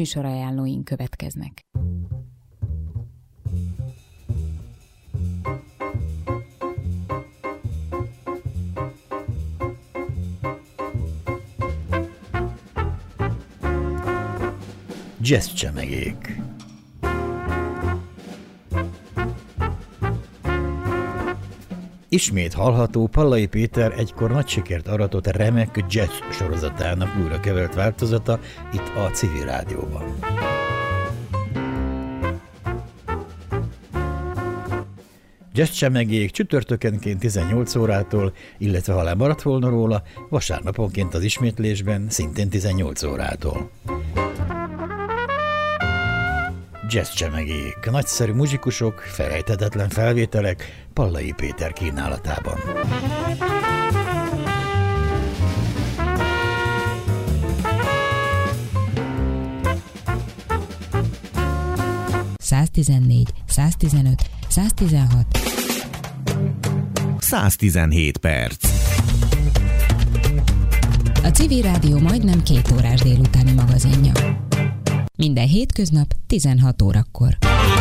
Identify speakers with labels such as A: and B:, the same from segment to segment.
A: Műsorajánlóink következnek.
B: Jazz csemegék. Ismét hallható Pallai Péter egykor nagy sikert aratott remek jazz sorozatának újra kevert változata itt a Civil Rádióban. Jazz csemegék csütörtökenként 18 órától, illetve ha lemaradt volna róla, vasárnaponként az ismétlésben szintén 18 órától. Jazz csemegék, nagyszerű muzsikusok, felejthetetlen felvételek Pallai Péter kínálatában.
A: ...114, 115, 116...
C: 117 perc.
A: A Civil Rádió majdnem 2 órás délutáni magazinja. Minden hétköznap 16 órakor.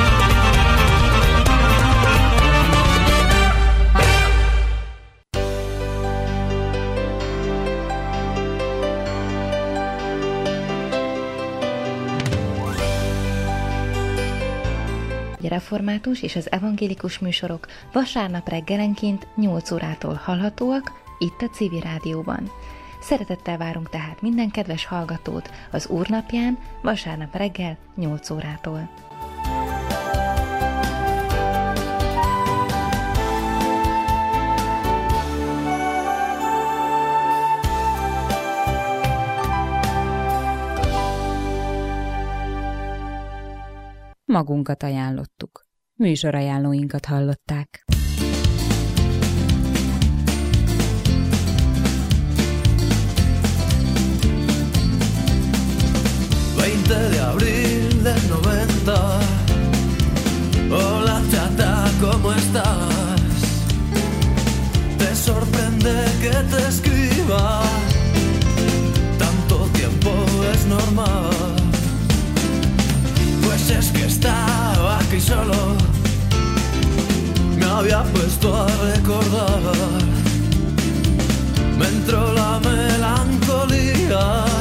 D: Református és az evangélikus műsorok vasárnap reggelenként 8 órától hallhatóak itt a Civil Rádióban. Szeretettel várunk tehát minden kedves hallgatót az Úrnapján vasárnap reggel 8 órától.
A: Magunkat ajánlottuk. Műsorajánlóinkat hallották.
E: De abril del 90. Hola chata, ¿cómo estás? Te sorprende que te escriba